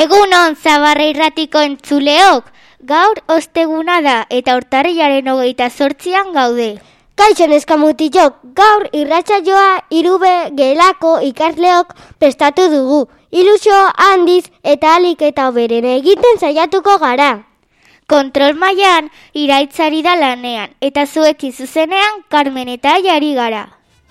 Egunon Zabarra Irratiko entzuleok, gaur osteguna da eta urtarrilaren 28an gaude. Kaixo neska mutilok, gaur irratsaioa 3B gelako ikasleok prestatu dugu. Ilusio handiz eta ahalik eta hoberen egiten saiatuko gara. Kontrol mailan Iraitzari da lanean eta zuekin zuzenean Carmen eta Jari gara.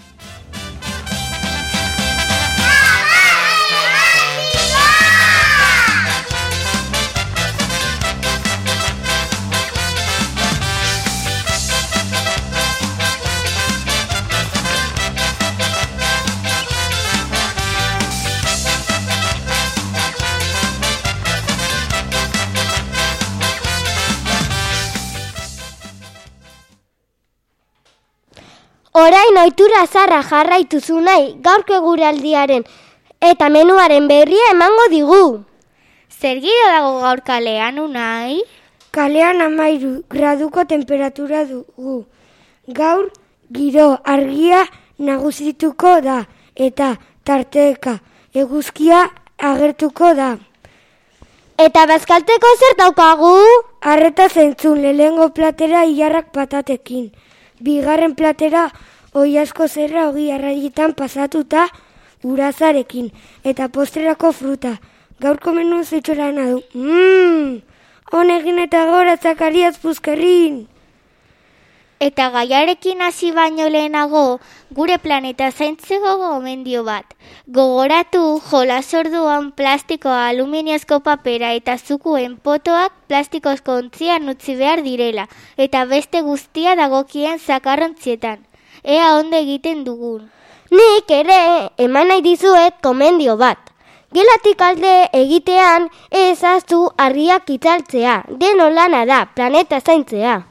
Orain ohitura zarra jarraituzu nahi gaurko eguraldiaren eta menuaren berria emango digu. Zer giro dago gaur kalean, Unai? Kalean 13 graduko temperatura dugu. Gaur giro argia nagusituko da eta tarteka eguzkia agertuko da. Eta bazkaltzeko zer daukagu? Arreta zentzun lehengo platera ilarrak patatekin. Bigarren platera oiazko zerra ogi arraitan pasatuta urazarekin eta postrerako fruta. Gaurko menu zeitxorana du. Honegin eta gora Zakariaz Puzkerrin. Eta gaiarekin hasi baino lehenago, gure planeta zaintzeko gomendio bat. Gogoratu jolas orduan plastikoa, aluminiozko papera eta zukuen potoak plastikozko ontzian utzi behar direla, eta beste guztia dagokien zakarrontzietan. Ea ondo egiten dugun. Nik ere eman nahi dizuet gomendio bat. Gelatik alde egitean ez ahaztu harriak itzaltzea, denon lana da, planeta zaintzea.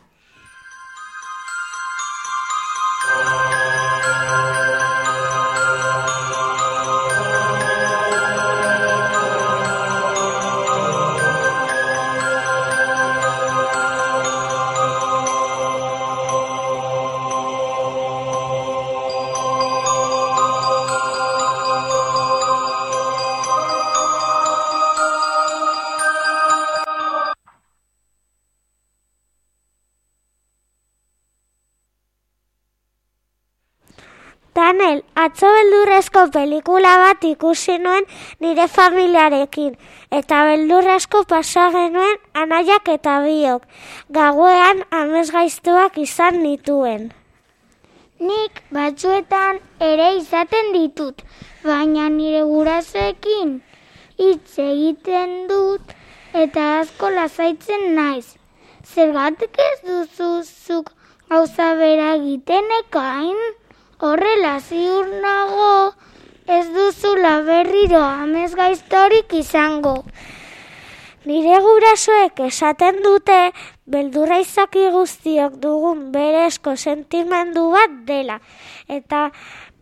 Daniel, atzo beldurrezko pelikula bat ikusi nuen nire familiarekin, eta beldurrezko pasa genuen anaiak eta biok, gauean amesgaiztuak izan nituen. Nik batzuetan ere izaten ditut, baina nire gurasoekin hitz egiten dut eta asko lasaitzen naiz. Zergatik ez duzu zuk gauza bera egiten ekain? Horrela ziur nago ez duzula berriro amesgaiztorik izango. Nire gurasoek esaten dute beldurra izaki guztiok dugun berezko sentimendu bat dela. Eta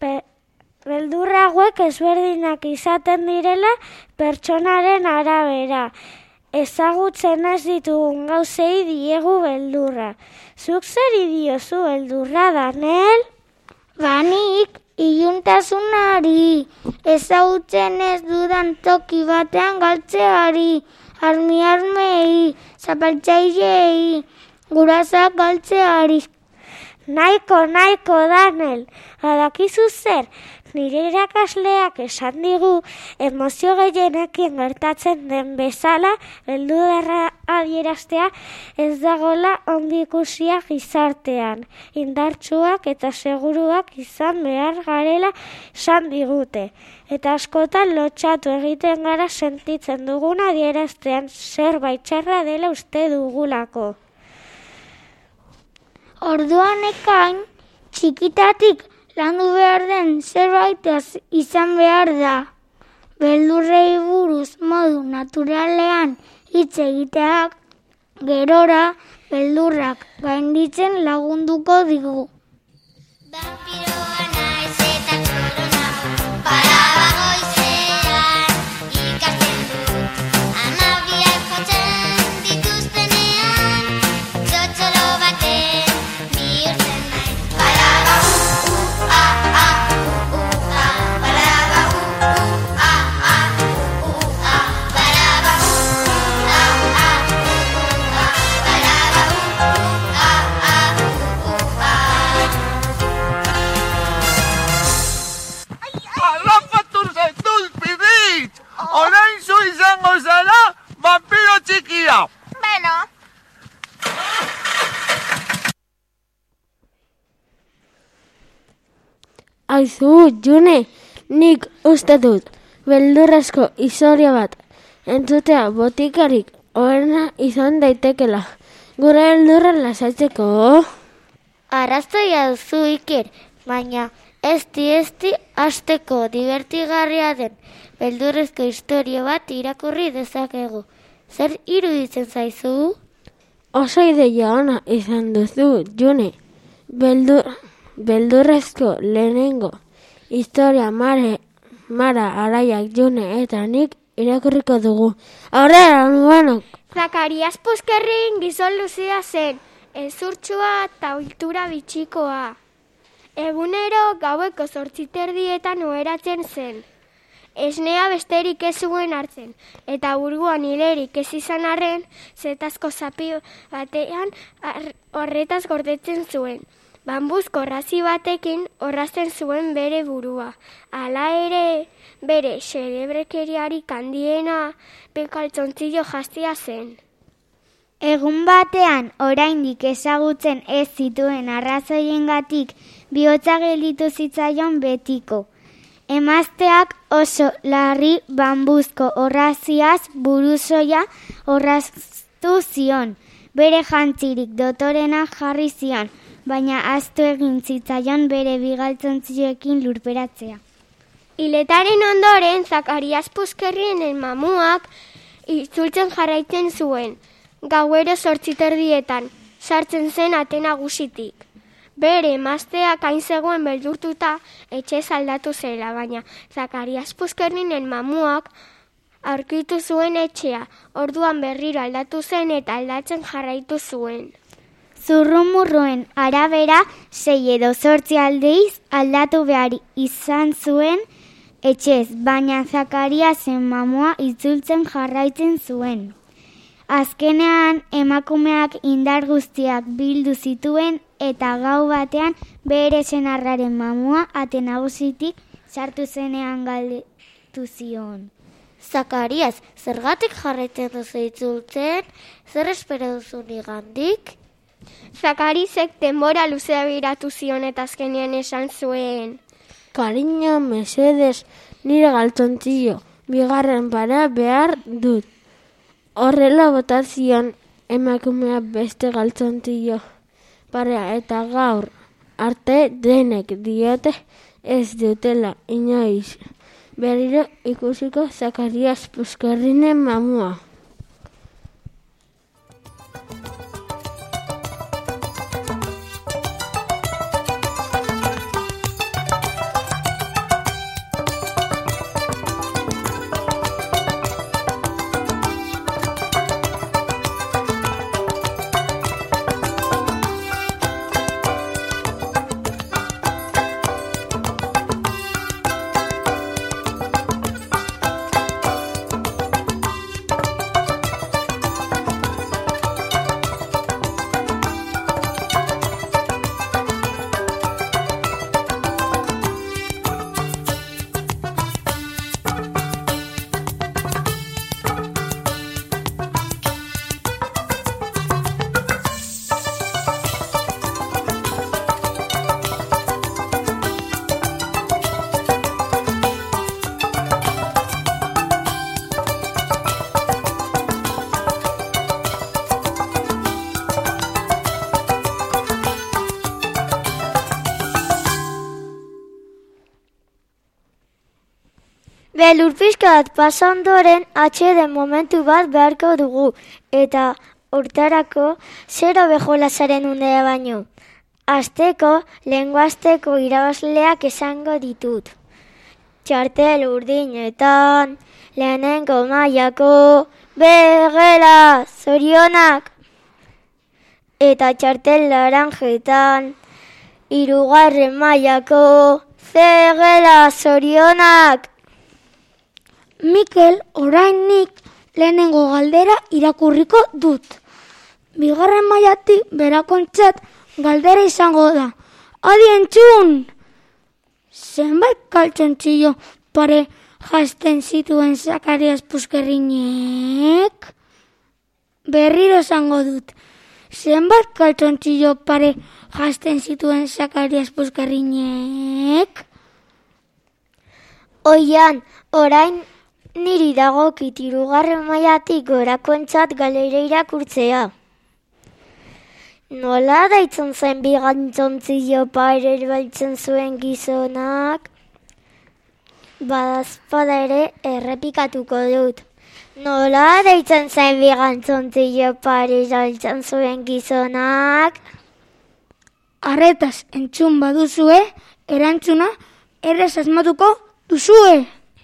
beldurra hauek ezberdinak izaten direla pertsonaren arabera. Ezagutzen ez ditugun gauzei diegu beldurra. Zuk zer diozu beldurra, Daniel? Banik iluntasunari, ezagutzen ez dudan toki batean galtzeari, armei, zapaltzailei, gurasoak galtzeari. Nahiko, Daniel, badakizu zer, nire irakasleak esan digu emozio gehienekin gertatzen den bezala, beldurra adieraztea ez dagoela ondo ikusia gizartean. Indartsuak eta seguruak izan behar garela esan digute. Eta askotan lotsatu egiten gara sentitzen dugun adieraztean zerbait txarra dela uste dugulako. Orduan ekain, txikitatik landu behar den zerbait izan behar da. Beldurrei buruz modu naturalean hitz egiteak, gerora beldurrak gainditzen lagunduko digu. Vampiroa naiz eta korona, parabagoizean ikasten dut. Amabiak jotzen dituztenean, txotxolo baten bihurtzen naiz. Parabagu, parabagu, parabagu. vampiro txikia! Beno. Aizu, June, nik uste dut, beldurrezko historia bat, entzutea botikarik oherena izan daitekela, gure beldurra lasaitzeko. Arrazoia duzu, Iker, baina ezti hasteko divertigarria den beldurrezko historia bat irakurri dezakegu. Zer iruditzen zaizu? Oso ideia ona izan duzu, June, beldurrezko lehenengo historia Mara, Araiak, June eta nik irakurriko dugu. Aurrera, nuenok! Zakarias Puskerrin gizon luzea zen, ezurtsua eta ohitura bitxikoa. Egunero gaueko 8:30 oheratzen zen. Esnea besterik ez zuen hartzen, eta burguan hilerik ez izan arren, zetazko zapi batean horretaz gordetzen zuen. Bambuzko orrazi batekin orrazten zuen bere burua. Hala ere, bere xelebrekeriarik handiena kaltzontzillo jastia zen. Egun batean, oraindik ezagutzen ez zituen arrazoiengatik bihotza gelditu zitzaion betiko. Emazteak oso larri bambuzko orraziaz buruzoia orraztu zion. Bere jantzirik dotorena jarri zion, baina ahaztu egin zitzaion bere bigaltzontzioekin lurperatzea. Hiletaren ondoren, Zakarias Puskerrinen mamuak itzultzen jarraitzen zuen. Gauero 8:30 sartzen zen ate nagusitik. Bere emazteak hain zegoen beldurtuta etxez aldatu zela, baina Zakarias Puskerrinen mamuak aurkitu zuen etxea. Orduan berriro aldatu zen eta aldatzen jarraitu zuen. Zurrumurruen arabera 6 edo 8 aldiz aldatu behar izan zuen etxez, baina Zakariasen mamua itzultzen jarraitzen zuen. Azkenean emakumeak indar guztiak bildu zituen eta gau batean bere senarraren mamua ate nagusitik sartu zenean galdetu zion. Zakarias, zergatik jarraitzen duzu itzultzen? Zer espero duzu nigandik? Zakarisek denbora luzea biratu zion eta azkenean esan zuen. Kariño, mesedes, nire galtzontzillo, bigarren para behar dut. Horrela botazion emakumea beste galtzontzillo parea eta gaur arte denek diote ez dutela inoiz berriro ikusiko Zakarias Puskerrinen mamua. Belur pixka bat pasa ondoren atxeden momentu bat beharko dugu, eta hortarako zero bejolasaren undea baino. Asteko, lenguasteko irabazleak esango ditut. Txartel urdinetan, lehenengo mailako, begela, zorionak. Eta txartel laranjetan, hirugarren mailako, zegela, zorionak. Mikel, orain nik lehenengo galdera irakurriko dut. Bigarren mailatik berakontzat galdera izango da. Adi entzun! Zenbait kaltzontzillo pare jazten zituen Zakarias Puskerrinek? berriro esango dut. Zenbat kaltzontzillo pare jazten zituen Zakarias Puskerrinek? Oian, orain niri dagokit 3. mailatik gorakoentzat galera irakurtzea. Nola daitzen zen bigantzontzillo pare erabiltzen zuen gizonak? Badazpada ere errepikatuko dut. Nola deitzen zen bigantzontzillo pare erabiltzen zuen gizonak? Arretaz entzun baduzue, erantzuna errez asmatuko duzue.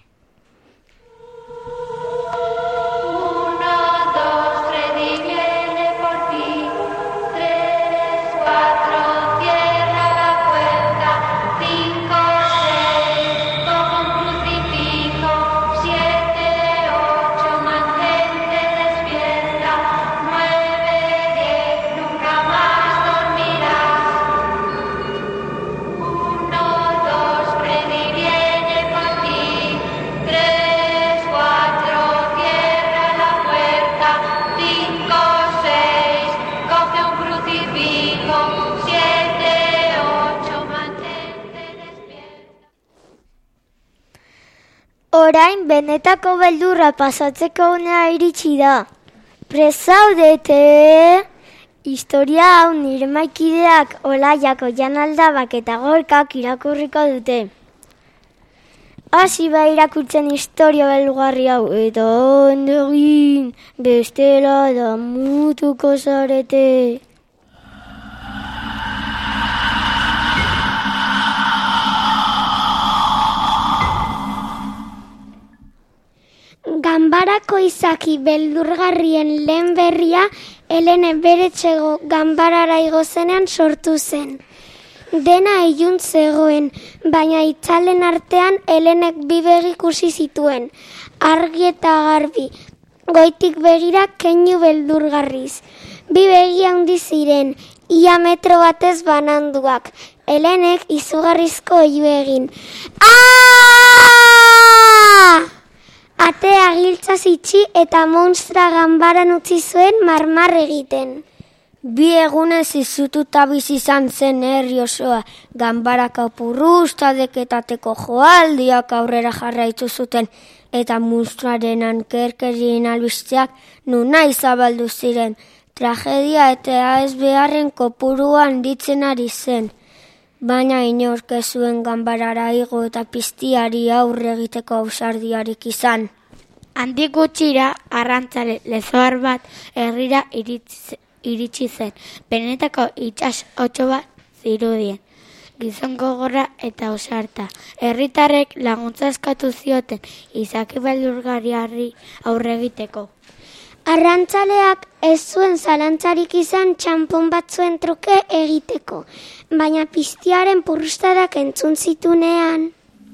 Orain benetako beldurra pasatzeko unea iritsi da. Prest zaudete? Historia hau nire maikideak Olaiak, Oian Aldabak eta Gorkak irakurriko dute. Hasi ba irakurtzen historia beldurgarri hau eta ondo egin, bestela damutuko zarete. Ganbarako izaki beldurgarrien lehen berria Helene beretxego ganbarara igo zenean sortu zen. Dena ilun zegoen, baina itzalen artean Helenek 2 begi ikusi zituen, argi eta garbi, goitik begira keinu beldurgarriz. 2 begi handi ziren, ia metro batez bananduak. Helenek izugarrizko oihu egin. Atea giltzaz itxi eta monstra ganbaran utzi zuen marmar egiten. 2 egunez izututa bizi izan zen herri osoa, ganbaraka purruztadeketateko joaldiak aurrera jarraitu zuten, eta monstruaren ankerkerien albisteak nunai zabaldu ziren. Tragedia eta ez beharren kopurua handitzen ari zen. Baina inork ez zuen ganbarara igo eta piztiari aurre egiteko ausardiarik izan. Handik gutxira, arrantzale lezoar bat herrira iritsi zen, benetako itsas otso bat zirudien. Gizon gogorra eta ausarta. Herritarrek laguntza eskatu zioten izaki beldurgarriari aurre egiteko. Arrantzaleak ez zuen zalantzarik izan txanpon batzuen truke egiteko, baina piztiaren purrustadak entzun zitunean.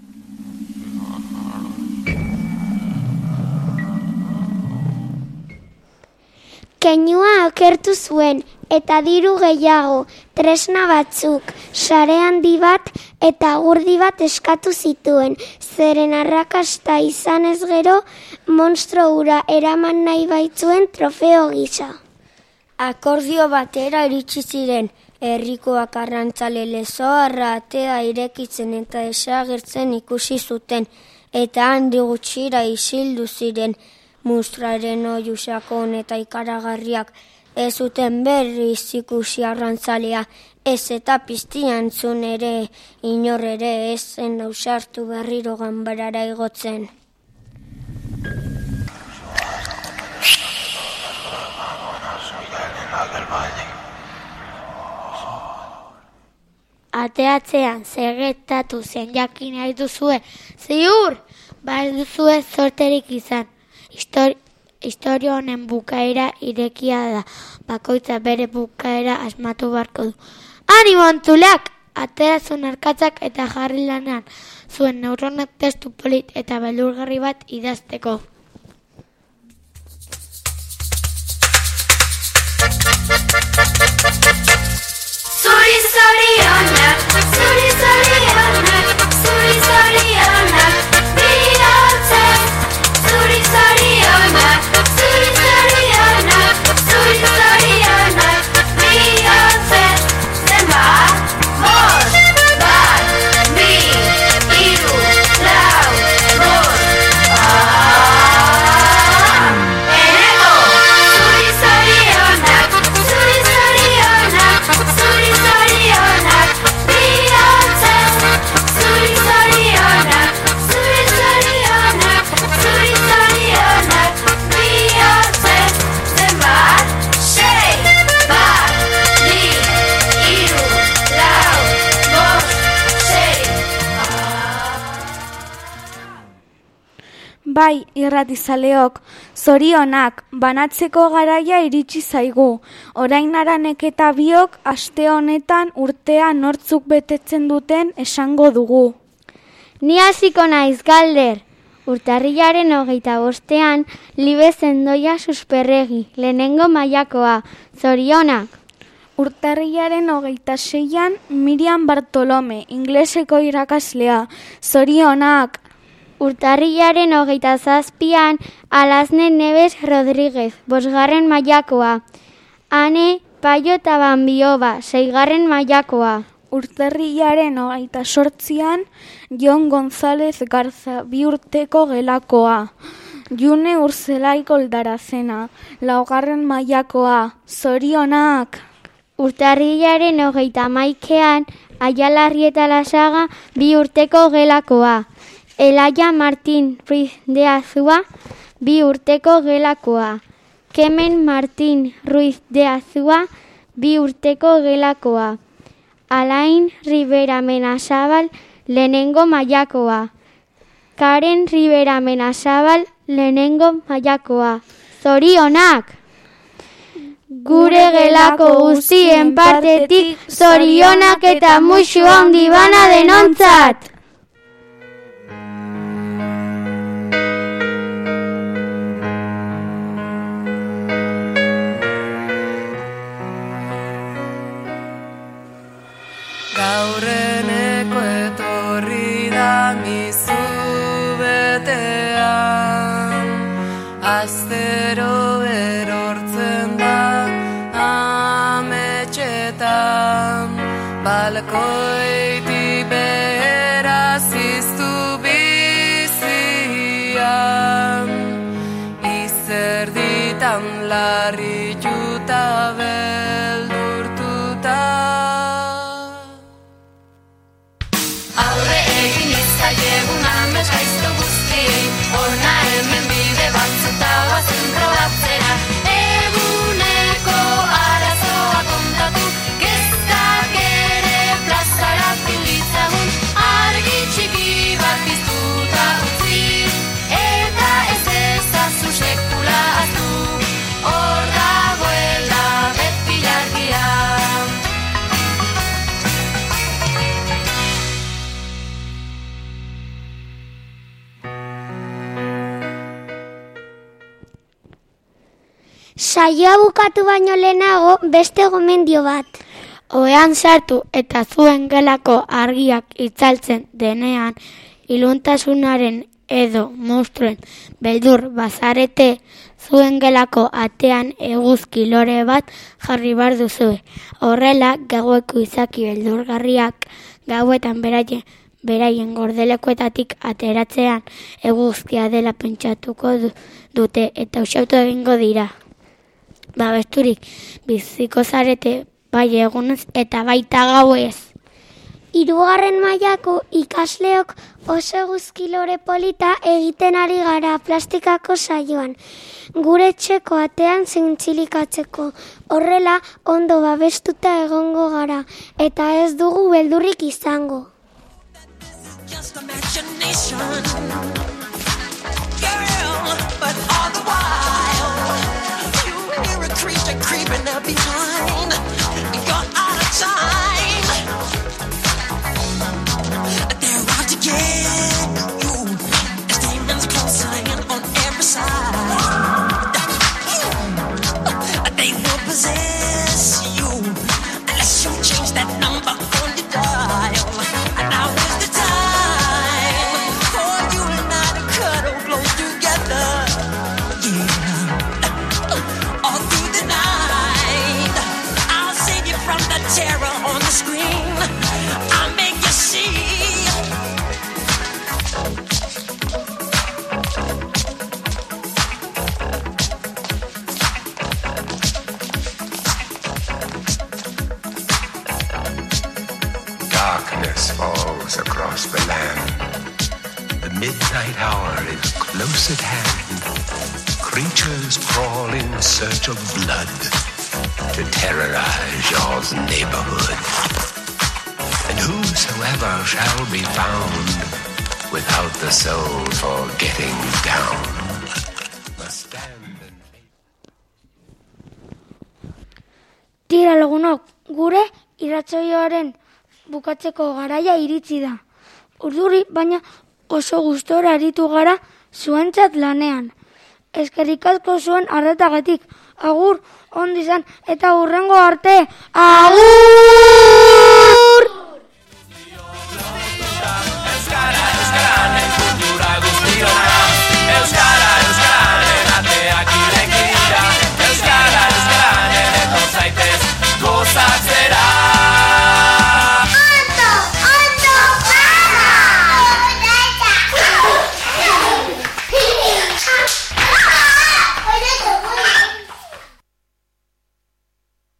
Keinua okertu zuen, eta diru gehiago, tresna batzuk, sare handi bat eta gurdi bat eskatu zituen, zeren arrakasta izan ez gero, monstro hura eraman nahi baitzuen trofeo gisa. Akordio batera iritsi ziren, herrikoak arrantzale lezoarra atea irekitzen eta desagertzen ikusi zuten, eta handi gutxira isildu ziren, monstruaren oihu sakon eta ikaragarriak. Ez zuten berriz ikusi arrantzalea, ez eta piztia entzun ere, inor ere ez zen ausartu berriro ganbarara igotzen. Ateatzean zergetatu zen jakin nahi duzue, ziur, ba ez duzue zorterik izan. Historia honen bukaera irekia da, bakoitza bere bukaera asmatu beharko du. Animo antulak! Atera zuen arkatzak eta jarri lanean, zuen neuronak testu polit eta beldurgarri bat idazteko. Zuri zorionak, zuri zorionak, zuri zorionak, bihotzez. Zuri zorionak, zuri zorionak, Bai, irratizaleok, zorionak, banatzeko garaia iritsi zaigu. Orain Aranek eta biok aste honetan urtea nortzuk betetzen duten esango dugu. Ni hasiko naiz, Galder. Urtarrilaren 25ean Libe Zendoia Susperregi, lehenengo mailakoa, zorionak. Urtarrilaren 26ean Miriam Bartolome, ingleseko irakaslea, zorionak. Urtarrilaren 27ean Alazne Neves Rodríguez, 5. mailakoa. Ane Paio eta Banbioba, 6. mailakoa. Urtarrilaren 28ean Jon González Garza, 2 urteko gelakoa. June Urzelai Goldarazena, 4. mailakoa, zorionak. Urtarrilaren 31ean Aiala Arrieta Lasaga, 2 urteko gelakoa. Elaia Martín Ruiz de Azua, 2 urteko gelakoa. Kemen Martín Ruiz de Azua, 2 urteko gelakoa. Alain Rivera Menazabal, lehenengo mailakoa. Karen Rivera Menazabal, lehenengo mailakoa. Zorionak! Gure gelako guztien partetik, zorionak eta muxu handi bana denontzat! Gaurreneko etorri da mizu betean, aztero erortzen da ametxetan, balkoiti behera ziztu bizian, izerditan larrituta beldurtuta. Egun amets gaizto guztiei, ona hemen bide batzuta oazen probatzera. Eguneko arazoa kontatu, kezkak ere plazara ditzagun, argi txiki bat piztuta utzi, eta ez ezazu sekula hartu, hor dagoela beti argia. Saioa bukatu baino lehenago beste gomendio bat. Ohean sartu eta zuen gelako argiak itzaltzen denean, iluntasunaren edo monstruen beldur bazarete, zuen gelako atean eguzki lore bat jarri bar duzue. Horrela, gaueko izaki beldurgarriak gauetan beraien gordelekoetatik ateratzean eguzkia dela pentsatuko dute eta usautu egingo dira. Babesturik biziko zarete bai egunez eta baita gauez. 3. mailako ikasleok oso eguzkilore polita egiten ari gara plastikako saioan. Gure etxeko atean zintzilikatzeko. Horrela ondo babestuta egongo gara eta ez dugu beldurrik izango. Creeping up behind, you're out of time. They're out to get you. As demons closing in on every side. They will possess you unless you change that number on your dial. And now is the time for you and I to cuddle close together. Yeah. All through the night, I'll save you from the terror on the screen. I'll make you see. Darkness falls across the land. The midnight hour is close at hand. Creatures crawl in search of blood to terrorize your neighborhood. And whosoever shall be found without the soul for getting down. Must stand and Tira lagunok, gure irratsaioaren bukatzeko garaia iritsi da. Urduri, baina oso gustora aritu gara zuentzat lanean. Eskerrik asko zuen arretagatik. Agur, ondo izan eta hurrengo arte. Agur!